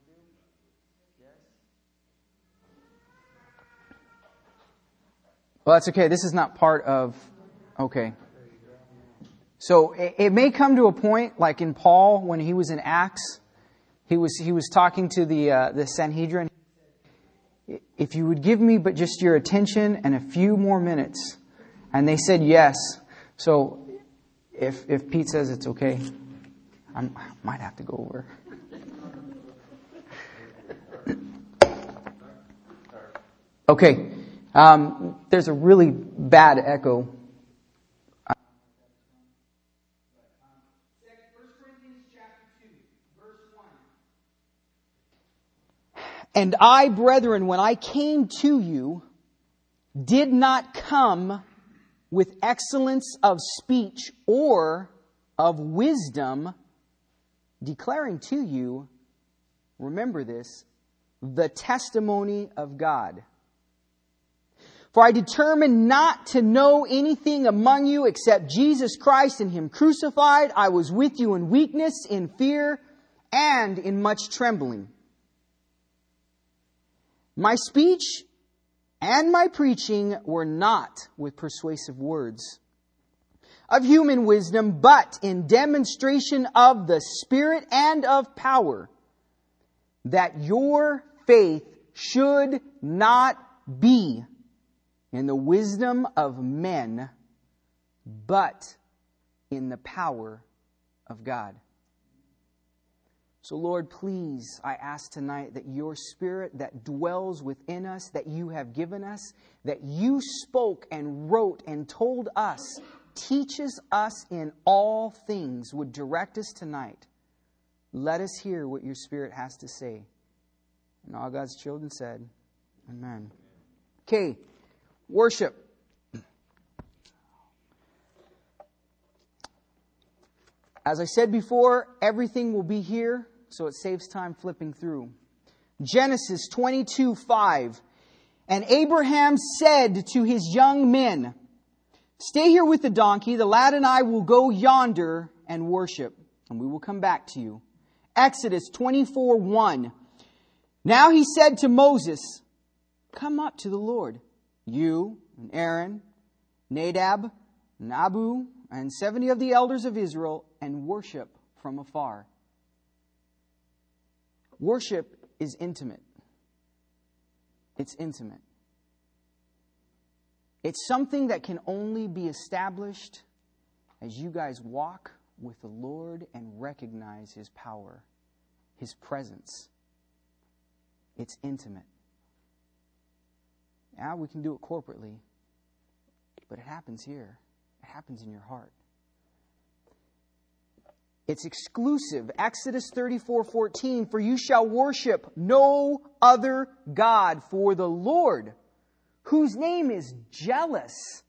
Well, that's okay. This is not part of... Okay. So it may come to a point, like in Paul, when he was in Acts, he was talking to the Sanhedrin. If you would give me but just your attention and a few more minutes. And they said yes. So if Pete says it's okay, I might have to go over. Okay. There's a really bad echo. 1 Corinthians chapter 2, verse 1. And I, brethren, when I came to you, did not come with excellence of speech or of wisdom, declaring to you, remember this, the testimony of God. For I determined not to know anything among you except Jesus Christ and Him crucified. I was with you in weakness, in fear, and in much trembling. My speech and my preaching were not with persuasive words of human wisdom, but in demonstration of the Spirit and of power, that your faith should not be in the wisdom of men, but in the power of God. So Lord, please, I ask tonight that your Spirit that dwells within us, that you have given us, that you spoke and wrote and told us, teaches us in all things, would direct us tonight. Let us hear what your Spirit has to say. And all God's children said, amen. Okay. Worship. As I said before, everything will be here, so it saves time flipping through. Genesis 22:5. And Abraham said to his young men, stay here with the donkey, the lad and I will go yonder and worship, and we will come back to you. Exodus 24:1. Now he said to Moses, come up to the Lord, you and Aaron, Nadab, and Abihu, and 70 of the elders of Israel, and worship from afar. Worship is intimate. It's intimate. It's something that can only be established as you guys walk with the Lord and recognize His power, His presence. It's intimate. Now we can do it corporately, but it happens here. It happens in your heart. It's exclusive. Exodus 34:14, for you shall worship no other God, for the Lord, whose name is jealous,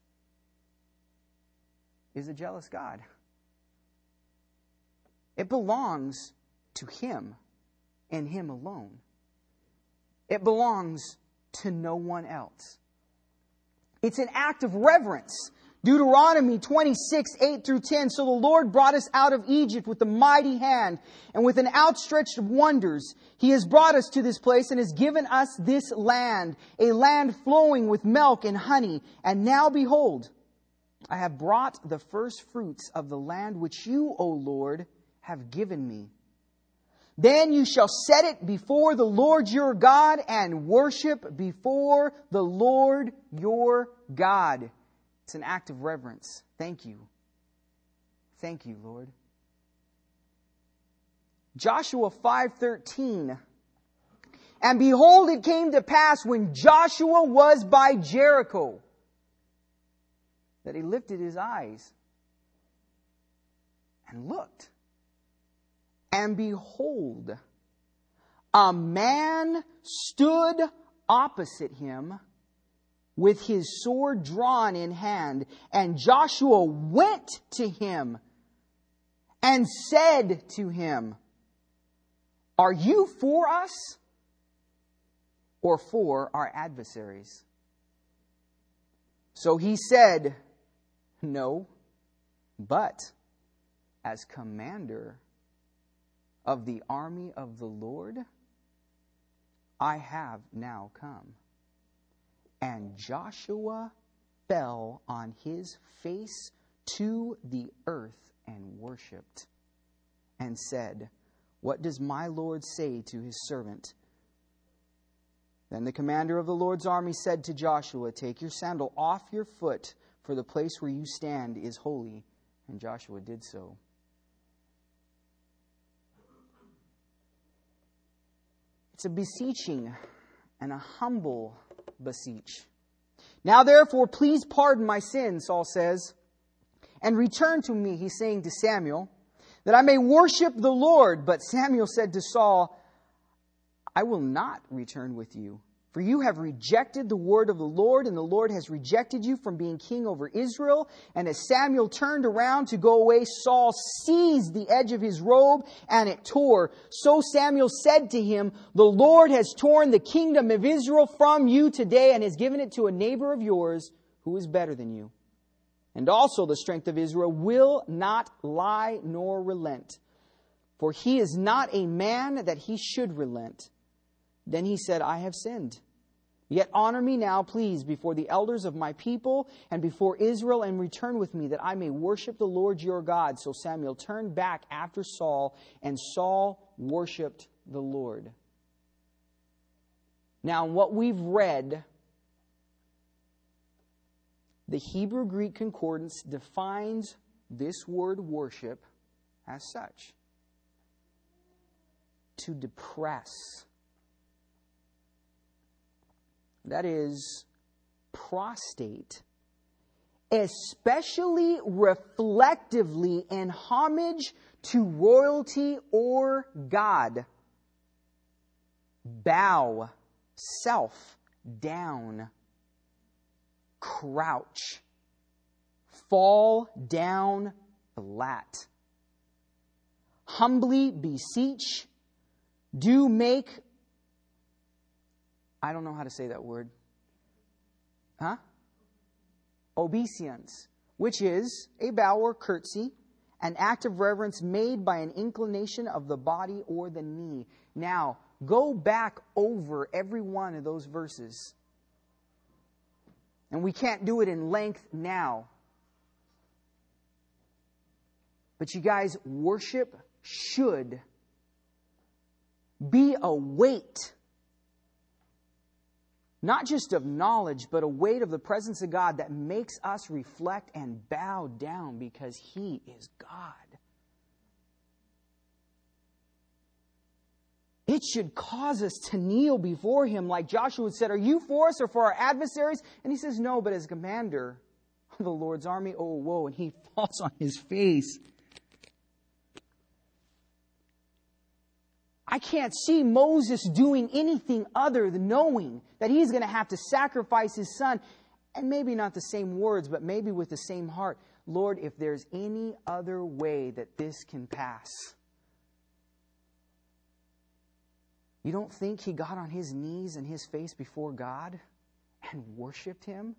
is a jealous God. It belongs to Him and Him alone. It belongs to no one else. It's an act of reverence. Deuteronomy 26:8-10. So the Lord brought us out of Egypt with a mighty hand and with an outstretched wonders. He has brought us to this place and has given us this land, a land flowing with milk and honey. And now behold, I have brought the first fruits of the land which you, O Lord, have given me. Then you shall set it before the Lord your God and worship before the Lord your God. It's an act of reverence. Thank you. Thank you, Lord. Joshua 5:13. And behold, it came to pass when Joshua was by Jericho that he lifted his eyes and looked. And behold, a man stood opposite him with his sword drawn in hand. And Joshua went to him and said to him, are you for us or for our adversaries? So he said, no, but as commander of the army of the Lord, I have now come." And Joshua fell on his face to the earth and worshipped, and said, "What does my Lord say to his servant?" Then the commander of the Lord's army said to Joshua, "Take your sandal off your foot, for the place where you stand is holy." And Joshua did so. It's a beseeching and a humble beseech. "Now therefore, please pardon my sin," Saul says, "and return to me," he's saying to Samuel, "that I may worship the Lord." But Samuel said to Saul, "I will not return with you, for you have rejected the word of the Lord, and the Lord has rejected you from being king over Israel." And as Samuel turned around to go away, Saul seized the edge of his robe, and it tore. So Samuel said to him, "The Lord has torn the kingdom of Israel from you today, and has given it to a neighbor of yours who is better than you. And also the strength of Israel will not lie nor relent, for he is not a man that he should relent." Then he said, "I have sinned. Yet honor me now, please, before the elders of my people and before Israel, and return with me, that I may worship the Lord your God." So Samuel turned back after Saul, and Saul worshipped the Lord. Now, in what we've read, the Hebrew Greek Concordance defines this word worship as such: to depress. That is, prostrate, especially reflectively in homage to royalty or God. Bow, self down, crouch, fall down flat, humbly beseech, do make, I don't know how to say that word. Obeisance, which is a bow or curtsy, an act of reverence made by an inclination of the body or the knee. Now, go back over every one of those verses. And we can't do it in length now. But you guys, worship should be a weight, not just of knowledge, but a weight of the presence of God that makes us reflect and bow down because He is God. It should cause us to kneel before Him, like Joshua said, "Are you for us or for our adversaries?" And he says, "No, but as commander of the Lord's army, oh, whoa." And he falls on his face. I can't see Moses doing anything other than knowing that he's going to have to sacrifice his son. And maybe not the same words, but maybe with the same heart. "Lord, if there's any other way that this can pass." You don't think he got on his knees and his face before God and worshiped Him?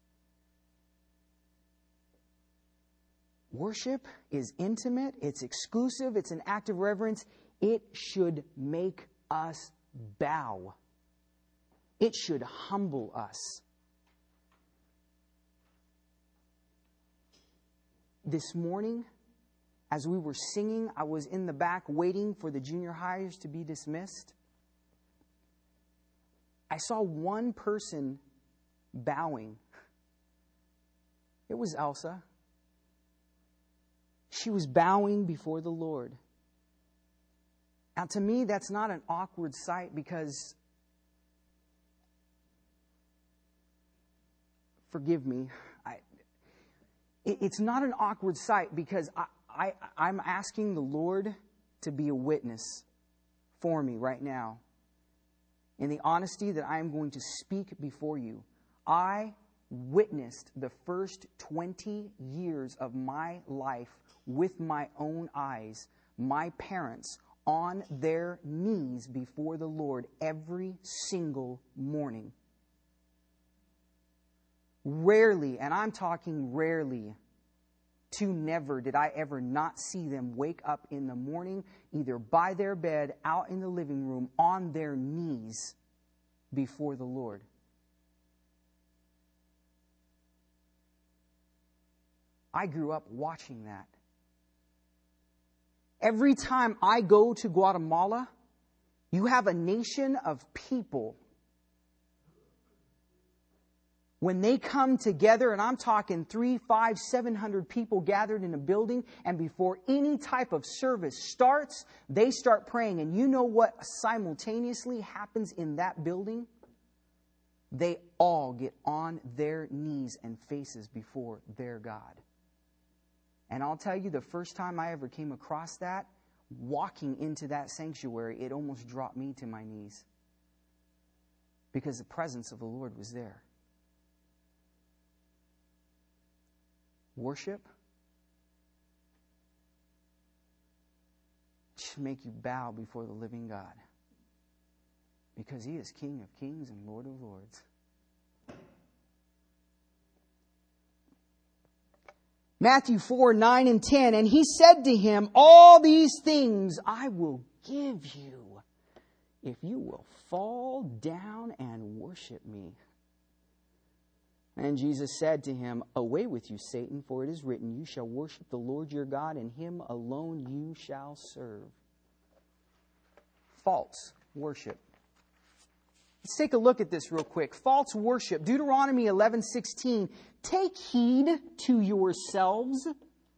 Worship is intimate, it's exclusive, it's an act of reverence. It should make us bow. It should humble us. This morning, as we were singing, I was in the back waiting for the junior hires to be dismissed. I saw one person bowing. It was Elsa. She was bowing before the Lord. Now, to me, that's not an awkward sight because, forgive me, it's not an awkward sight because I'm asking the Lord to be a witness for me right now. In the honesty that I am going to speak before you, I witnessed the first 20 years of my life with my own eyes, my parents on their knees before the Lord every single morning. Rarely, and I'm talking rarely, to never did I ever not see them wake up in the morning, either by their bed, out in the living room, on their knees, before the Lord. I grew up watching that. Every time I go to Guatemala, you have a nation of people. When they come together, and I'm talking 300, 500, 700 people gathered in a building, and before any type of service starts, they start praying. And you know what simultaneously happens in that building? They all get on their knees and faces before their God. And I'll tell you, the first time I ever came across that, walking into that sanctuary, it almost dropped me to my knees. Because the presence of the Lord was there. Worship should make you bow before the living God. Because He is King of kings and Lord of lords. Matthew 4, 9 and 10. And He said to him, all these things I will give you if you will fall down and worship me. And Jesus said to him, away with you, Satan, for it is written, you shall worship the Lord your God, and Him alone you shall serve. False worship. Let's take a look at this real quick. False worship. Deuteronomy 11:16. Take heed to yourselves,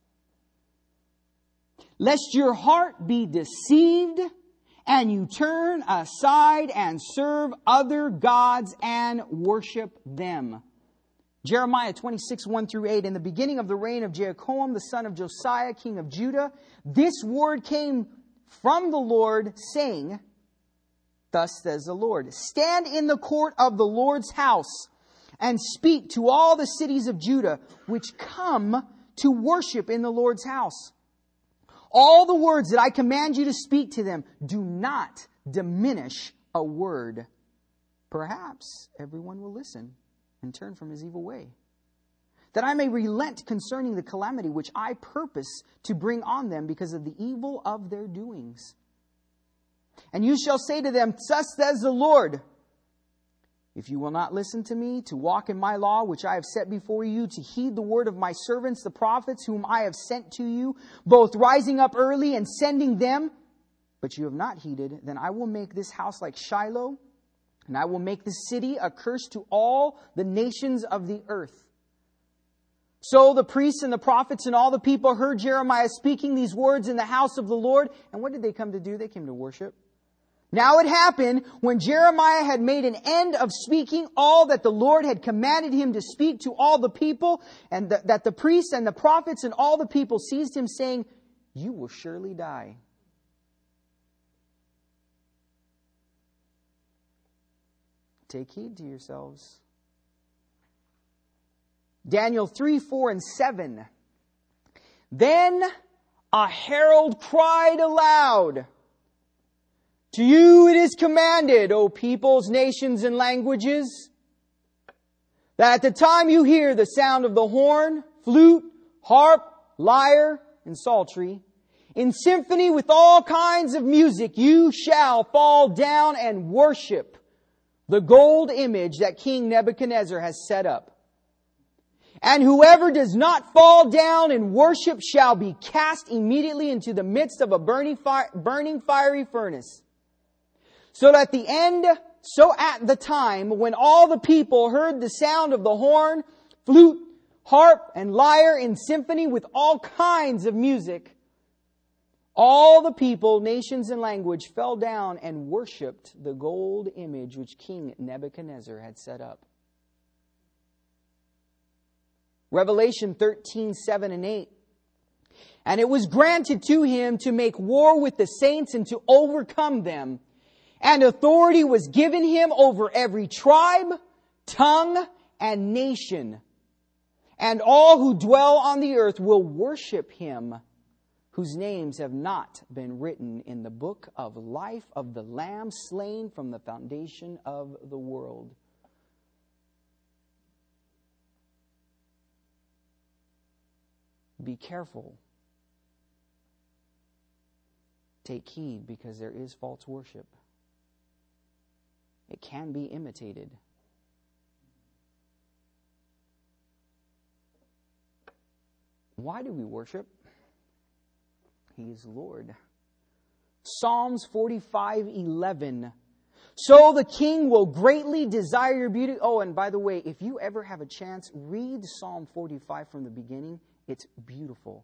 lest your heart be deceived, and you turn aside and serve other gods and worship them. Jeremiah 26, 1 through 8. In the beginning of the reign of Jehoiakim, the son of Josiah, king of Judah, this word came from the Lord, saying, thus says the Lord, stand in the court of the Lord's house and speak to all the cities of Judah, which come to worship in the Lord's house. All the words that I command you to speak to them, do not diminish a word. Perhaps everyone will listen and turn from his evil way, that I may relent concerning the calamity which I purpose to bring on them because of the evil of their doings. And you shall say to them, thus says the Lord, if you will not listen to me, to walk in my law, which I have set before you, to heed the word of my servants, the prophets, whom I have sent to you, both rising up early and sending them, but you have not heeded, then I will make this house like Shiloh, and I will make this city a curse to all the nations of the earth. So the priests and the prophets and all the people heard Jeremiah speaking these words in the house of the Lord. And what did they come to do? They came to worship. Now it happened when Jeremiah had made an end of speaking all that the Lord had commanded him to speak to all the people, and that the priests and the prophets and all the people seized him, saying, you will surely die. Take heed to yourselves. Daniel 3, 4, and 7. Then a herald cried aloud, to you it is commanded, O peoples, nations, and languages, that at the time you hear the sound of the horn, flute, harp, lyre, and psaltery, in symphony with all kinds of music, you shall fall down and worship the gold image that King Nebuchadnezzar has set up. And whoever does not fall down and worship shall be cast immediately into the midst of a burning fiery furnace. So at the time when all the people heard the sound of the horn, flute, harp, and lyre in symphony with all kinds of music, all the people, nations, and language fell down and worshipped the gold image which King Nebuchadnezzar had set up. Revelation 13, 7 and 8. And it was granted to him to make war with the saints and to overcome them. And authority was given him over every tribe, tongue, and nation. And all who dwell on the earth will worship him, whose names have not been written in the book of life of the Lamb slain from the foundation of the world. Be careful. Take heed, because there is false worship. it can be imitated. Why do we worship? He is Lord. Psalms 45:11. So the king will greatly desire your beauty. Oh, and by the way, if you ever have a chance, read Psalm 45 from the beginning. It's beautiful.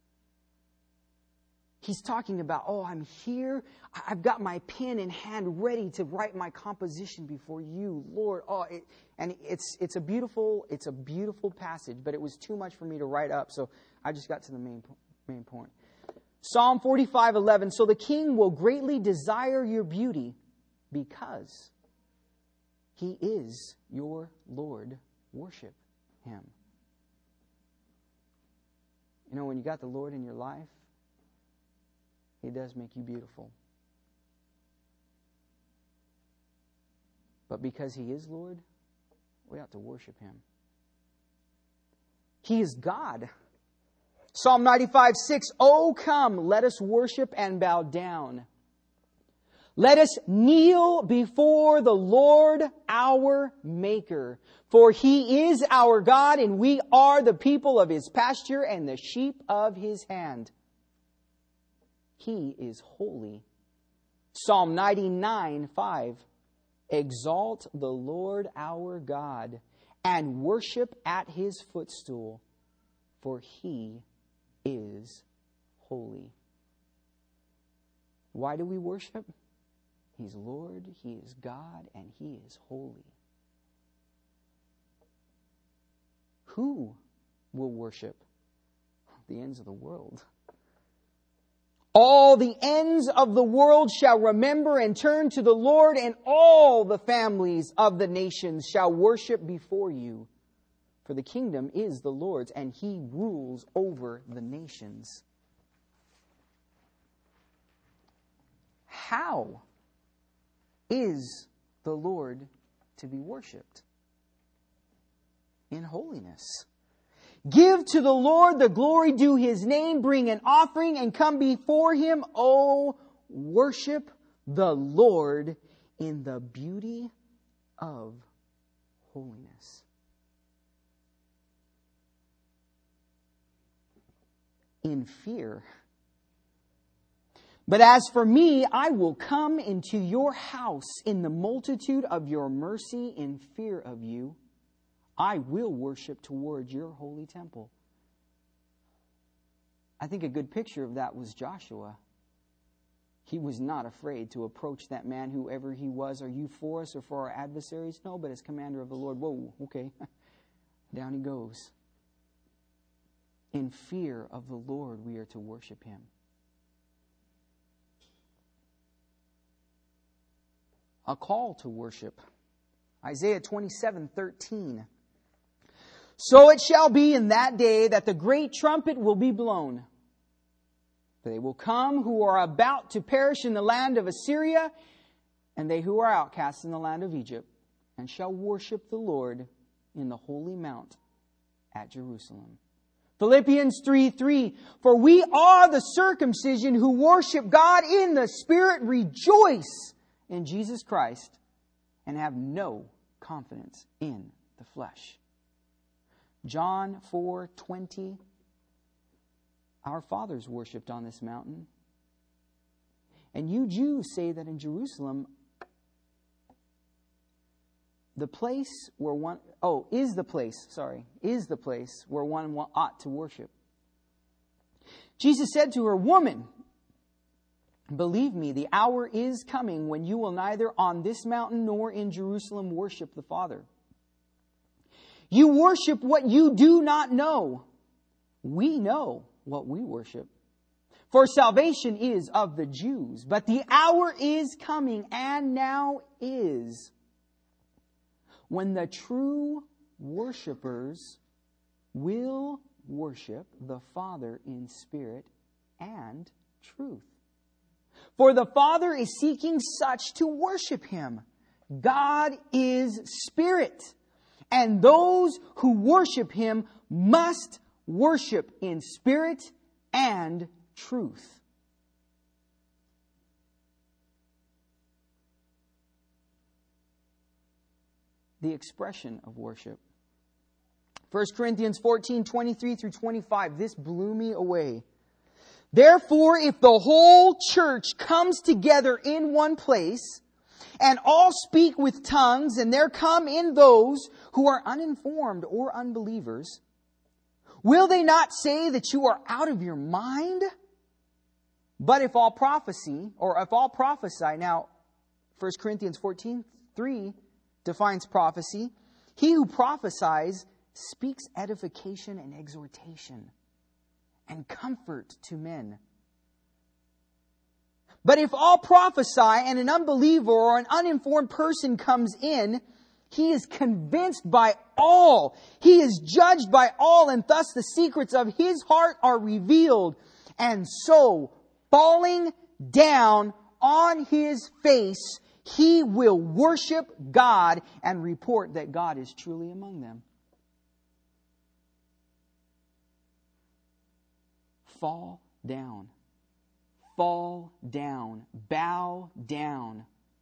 He's talking about, oh, I'm here. I've got my pen in hand ready to write my composition before you, Lord. Oh, it's a beautiful passage, but it was too much for me to write up, so I just got to the main point. Psalm 45:11. So the king will greatly desire your beauty because He is your Lord. Worship Him. You know, when you got the Lord in your life, He does make you beautiful. But because He is Lord, we ought to worship Him. He is God. Psalm 95:6. Oh, come, let us worship and bow down. Let us kneel before the Lord our Maker. For He is our God, and we are the people of His pasture and the sheep of His hand. He is holy. Psalm 99:5. Exalt the Lord our God and worship at His footstool, for He is holy. Why do we worship? He's Lord, He is God, and He is holy. Who will worship? The ends of the world. All the ends of the world shall remember and turn to the Lord, and all the families of the nations shall worship before you. For the kingdom is the Lord's, and He rules over the nations. How is the Lord to be worshipped? In holiness. Give to the Lord the glory due His name. Bring an offering and come before Him. Oh, worship the Lord in the beauty of holiness. In fear. But as for me, I will come into your house in the multitude of your mercy. In fear of you, I will worship toward your holy temple. I think a good picture of that was Joshua. He was not afraid to approach that man, whoever he was. Are you for us or for our adversaries? No, but as commander of the Lord. Whoa, okay. Down he goes. In fear of the Lord, we are to worship Him. A call to worship. Isaiah 27:13. So it shall be in that day that the great trumpet will be blown. For they will come who are about to perish in the land of Assyria, and they who are outcasts in the land of Egypt, and shall worship the Lord in the holy mount at Jerusalem. Philippians 3:3. For we are the circumcision who worship God in the Spirit, rejoice in Jesus Christ, and have no confidence in the flesh. John 4:20. Our fathers worshipped on this mountain. And you Jews say that in Jerusalem, is the place where one ought to worship. Jesus said to her, Woman, believe me, the hour is coming when you will neither on this mountain nor in Jerusalem worship the Father. You worship what you do not know. We know what we worship. For salvation is of the Jews. But the hour is coming, and now is, when the true worshipers will worship the Father in spirit and truth. For the Father is seeking such to worship Him. God is spirit, and those who worship Him must worship in spirit and truth. the expression of worship. 1 Corinthians 14:23-25. This blew me away. Therefore, if the whole church comes together in one place, and all speak with tongues, and there come in those who are uninformed or unbelievers, will they not say that you are out of your mind? But if all prophesy, now 1 Corinthians 14:3 defines prophecy. He who prophesies speaks edification and exhortation and comfort to men. But if all prophesy and an unbeliever or an uninformed person comes in, he is convinced by all. He is judged by all, and thus the secrets of his heart are revealed. And so, falling down on his face, he will worship God and report that God is truly among them. Fall down. Fall down. Bow down.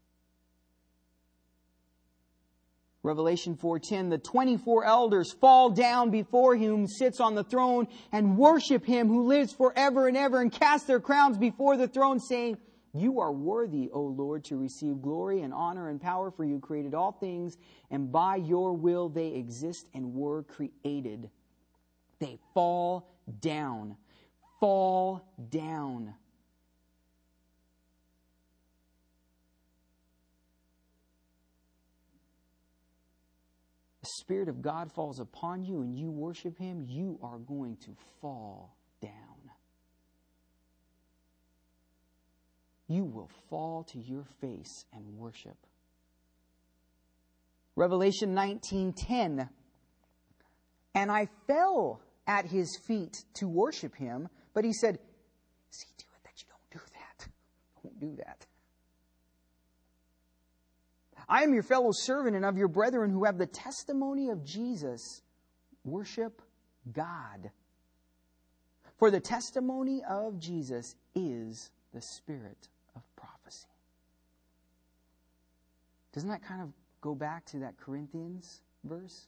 Revelation 4:10, the 24 elders fall down before Him who sits on the throne and worship Him who lives forever and ever, and cast their crowns before the throne, saying, You are worthy, O Lord, to receive glory and honor and power, for you created all things, and by your will they exist and were created. They fall down. Fall down. The Spirit of God falls upon you and you worship Him, you are going to fall down. You will fall to your face and worship. Revelation 19:10. And I fell at His feet to worship Him, but He said, see to it that you don't do that. Don't do that. I am your fellow servant and of your brethren who have the testimony of Jesus. Worship God. For the testimony of Jesus is the spirit of prophecy. Doesn't that kind of go back to that Corinthians verse?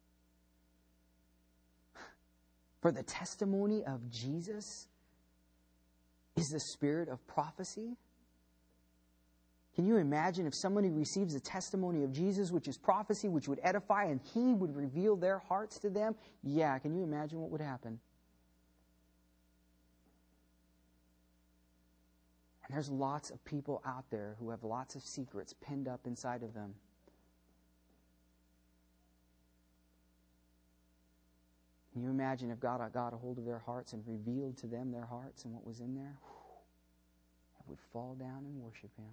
For the testimony of Jesus is the spirit of prophecy. Can you imagine if somebody receives the testimony of Jesus, which is prophecy, which would edify, and He would reveal their hearts to them? Yeah, can you imagine what would happen? And there's lots of people out there who have lots of secrets pinned up inside of them. Can you imagine if God got a hold of their hearts and revealed to them their hearts and what was in there? They would fall down and worship Him.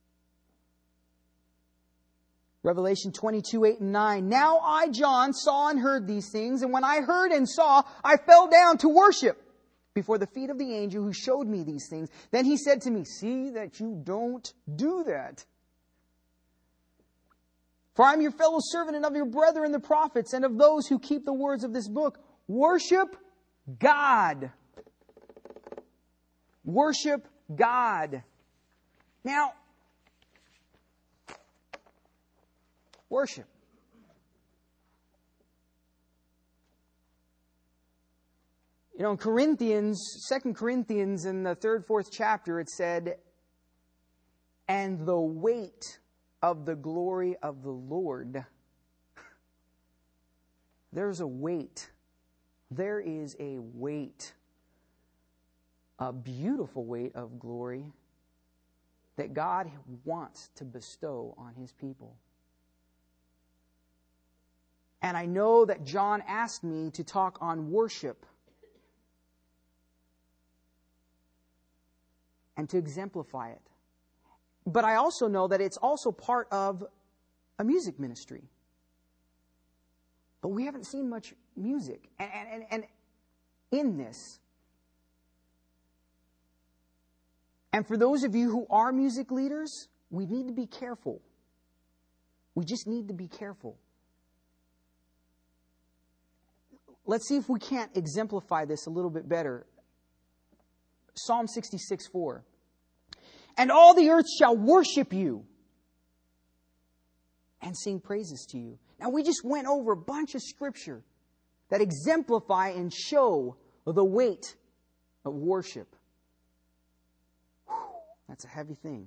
Revelation 22:8-9. Now I, John, saw and heard these things, and when I heard and saw, I fell down to worship before the feet of the angel who showed me these things. Then he said to me, see that you don't do that. For I am your fellow servant and of your brethren the prophets and of those who keep the words of this book. Worship God. Worship God. Now, worship. You know, in Corinthians, 2 Corinthians in the 3rd, 4th chapter, it said, and the weight of the glory of the Lord. There's a weight. There is a weight. A beautiful weight of glory that God wants to bestow on His people. And I know that John asked me to talk on worship and to exemplify it. But I also know that it's also part of a music ministry. But we haven't seen much music and in this. And for those of you who are music leaders, we need to be careful. We just need to be careful. Let's see if we can't exemplify this a little bit better. Psalm 66:4. And all the earth shall worship you and sing praises to you. Now, we just went over a bunch of scripture that exemplify and show the weight of worship. Whew, that's a heavy thing.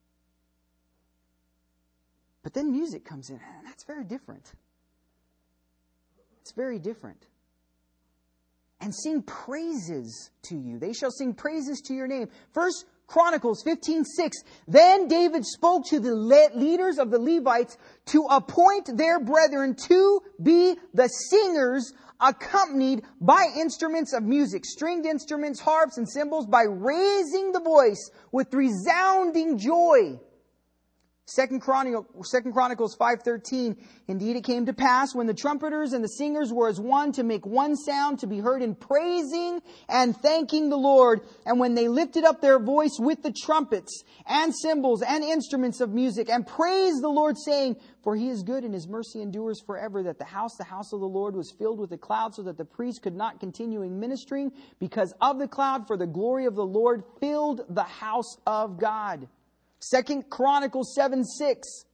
But then music comes in, and that's very different. It's very different. And sing praises to you. They shall sing praises to your name. 1 Chronicles 15:6. Then David spoke to the leaders of the Levites to appoint their brethren to be the singers, accompanied by instruments of music, stringed instruments, harps, and cymbals, by raising the voice with resounding joy. 2 Chronicles 5:13. Indeed, it came to pass when the trumpeters and the singers were as one to make one sound to be heard in praising and thanking the Lord. And when they lifted up their voice with the trumpets and cymbals and instruments of music and praised the Lord, saying, for He is good and His mercy endures forever, that the house of the Lord was filled with a cloud, so that the priest could not continue ministering because of the cloud, for the glory of the Lord filled the house of God. 2 Chronicles 7:6.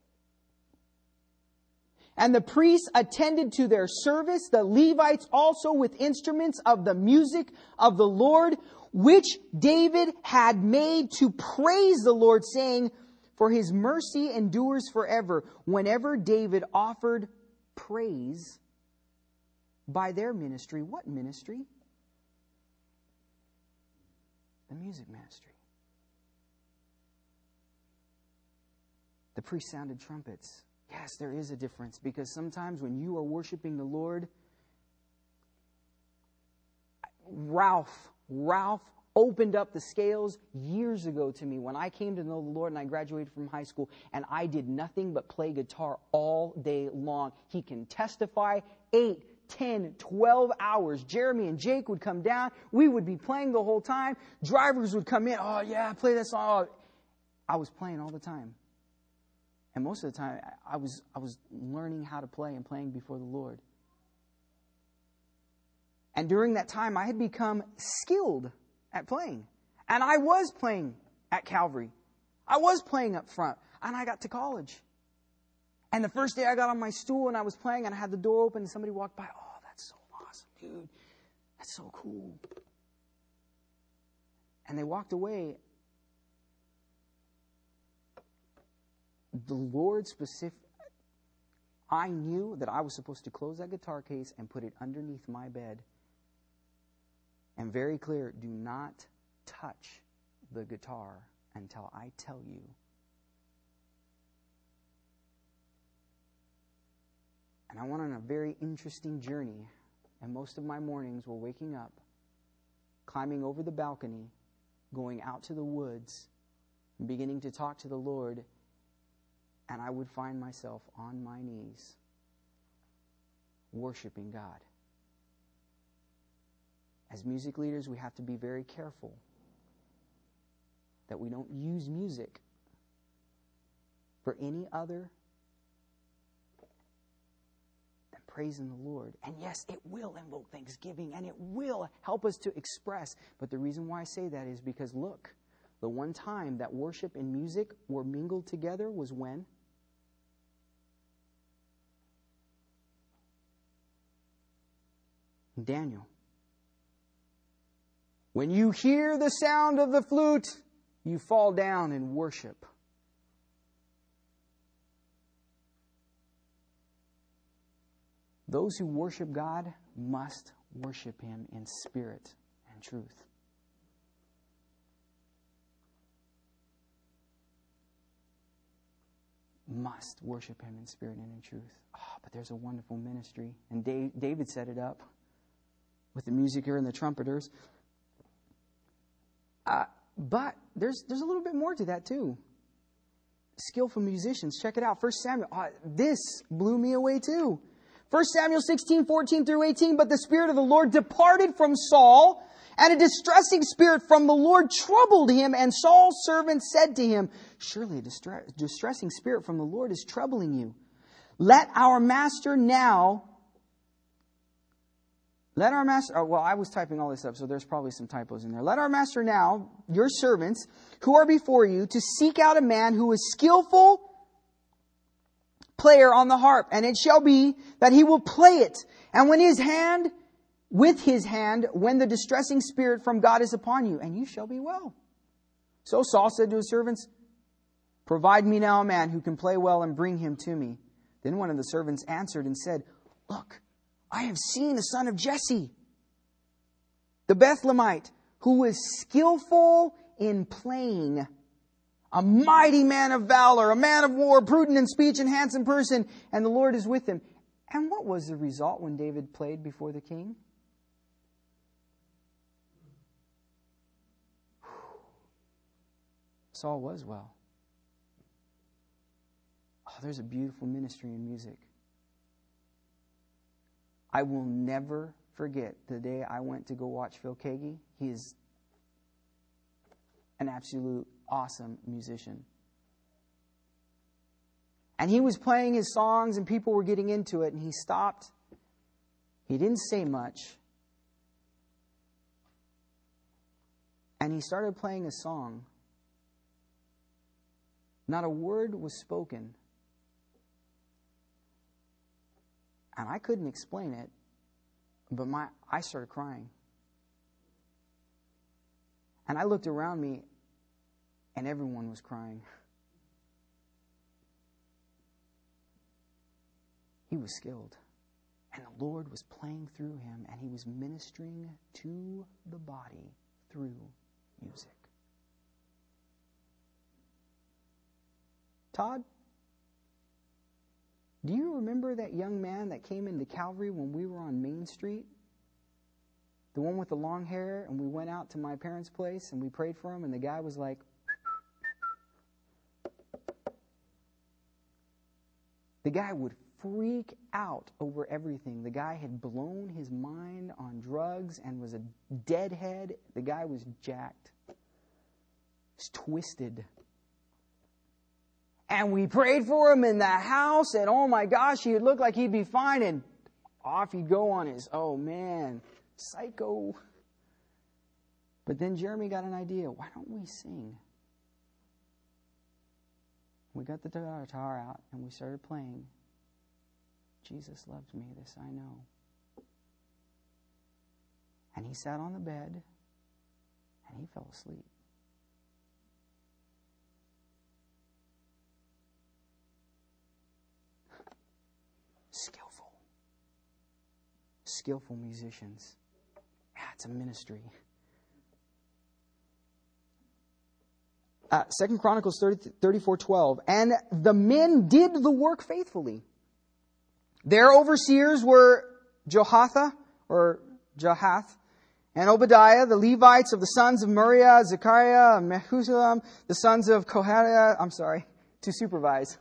And the priests attended to their service, the Levites also with instruments of the music of the Lord, which David had made to praise the Lord, saying, for His mercy endures forever. Whenever David offered praise by their ministry. What ministry? The music ministry. The priest sounded trumpets. Yes, there is a difference, because sometimes when you are worshiping the Lord, Ralph opened up the scales years ago to me when I came to know the Lord and I graduated from high school, and I did nothing but play guitar all day long. He can testify 8, 10, 12 hours. Jeremy and Jake would come down. We would be playing the whole time. Drivers would come in. Oh, yeah, play that song. I was playing all the time. And most of the time, I was learning how to play and playing before the Lord. And during that time, I had become skilled at playing. And I was playing at Calvary. I was playing up front. And I got to college. And the first day I got on my stool and I was playing and I had the door open and somebody walked by. Oh, that's so awesome, dude. That's so cool. And they walked away. The Lord I knew that I was supposed to close that guitar case and put it underneath my bed. And very clear, do not touch the guitar until I tell you. And I went on a very interesting journey. And most of my mornings were waking up, climbing over the balcony, going out to the woods, and beginning to talk to the Lord. And I would find myself on my knees, worshiping God. As music leaders, we have to be very careful that we don't use music for any other than praising the Lord. And yes, it will invoke thanksgiving, and it will help us to express. But the reason why I say that is because, look, the one time that worship and music were mingled together was when? Daniel. When you hear the sound of the flute, you fall down and worship. Those who worship God must worship Him in spirit and truth. Must worship Him in spirit and in truth. Oh, but there's a wonderful ministry. And David set it up with the musicer and the trumpeters. But there's a little bit more to that too. Skillful musicians. Check it out. 1 Samuel. This blew me away too. 1 Samuel 16:14-18. But the Spirit of the Lord departed from Saul, and a distressing spirit from the Lord troubled him. And Saul's servant said to him, surely a distressing spirit from the Lord is troubling you. Let our master now... I was typing all this up, so there's probably some typos in there. Let our master now, your servants, who are before you, to seek out a man who is skillful, player on the harp, and it shall be that he will play it. And with his hand, when the distressing spirit from God is upon you, and you shall be well. So Saul said to his servants, provide me now a man who can play well and bring him to me. Then one of the servants answered and said, look, I have seen a son of Jesse, the Bethlehemite, who is skillful in playing, a mighty man of valor, a man of war, prudent in speech and handsome person, and the Lord is with him. And what was the result when David played before the king? Saul was well. Oh, there's a beautiful ministry in music. I will never forget the day I went to go watch Phil Keaggy. He is an absolute awesome musician. And he was playing his songs and people were getting into it, and he stopped. He didn't say much. And he started playing a song. Not a word was spoken. And I couldn't explain it, but I started crying. And I looked around me, and everyone was crying. He was skilled. And the Lord was playing through him, and he was ministering to the body through music. Todd, do you remember that young man that came into Calvary when we were on Main Street? The one with the long hair, and we went out to my parents' place and we prayed for him, and the guy was like, the guy would freak out over everything. The guy had blown his mind on drugs and was a deadhead. The guy was jacked. He's twisted. And we prayed for him in the house, and oh my gosh, he looked like he'd be fine, and off he'd go on his, oh man, psycho. But then Jeremy got an idea. Why don't we sing? We got the guitar out, and we started playing. Jesus loves me, this I know. And he sat on the bed, and he fell asleep. Skillful musicians. Yeah, it's a ministry. 2 Chronicles 34:12. And the men did the work faithfully. Their overseers were Jahath, and Obadiah, the Levites of the sons of Muriah, Zechariah, and Meshullam, the sons of Kohath. I'm sorry, to supervise.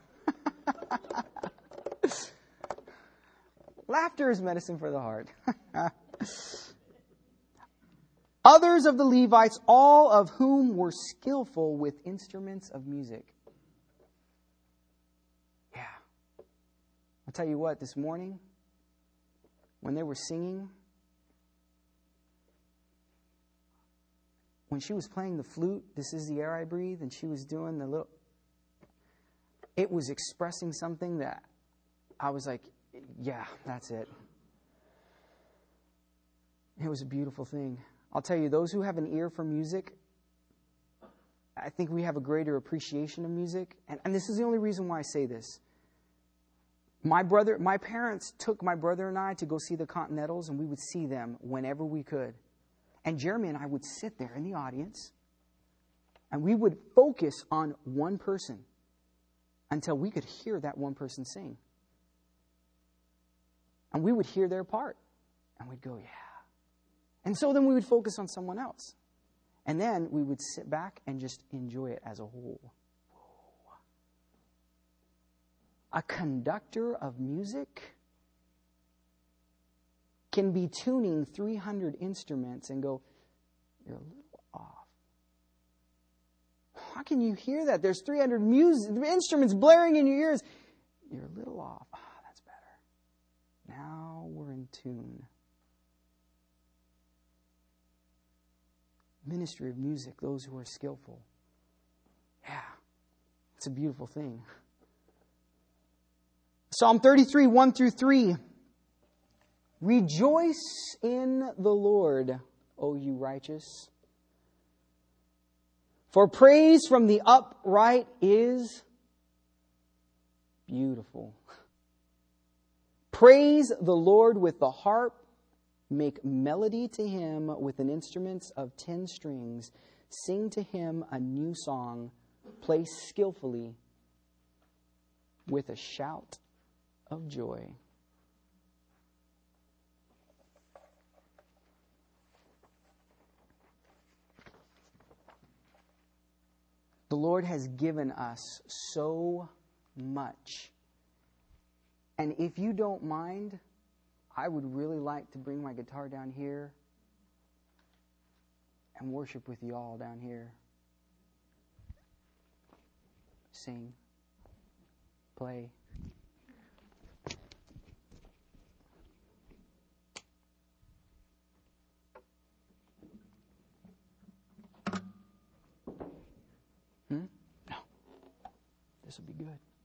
Laughter is medicine for the heart. Others of the Levites, all of whom were skillful with instruments of music. Yeah. I'll tell you what, this morning, when they were singing, when she was playing the flute, This Is the Air I Breathe, and she was doing the little... It was expressing something that I was like, yeah, that's it. It was a beautiful thing. I'll tell you, those who have an ear for music, I think we have a greater appreciation of music. And this is the only reason why I say this. My parents took my brother and I to go see the Continentals, and we would see them whenever we could. And Jeremy and I would sit there in the audience, and we would focus on one person until we could hear that one person sing. And we would hear their part. And we'd go, yeah. And so then we would focus on someone else. And then we would sit back and just enjoy it as a whole. A conductor of music can be tuning 300 instruments and go, you're a little off. How can you hear that? There's 300 instruments blaring in your ears. You're a little off. That's better. Now we're in tune. Ministry of music, those who are skillful. Yeah, it's a beautiful thing. Psalm 33, 1 through 3. Rejoice in the Lord, O you righteous. For praise from the upright is beautiful. Praise the Lord with the harp. Make melody to Him with an instrument of 10 strings. Sing to Him a new song. Play skillfully with a shout of joy. The Lord has given us so much. And if you don't mind, I would really like to bring my guitar down here and worship with you all down here. Sing. Play. No. This will be good.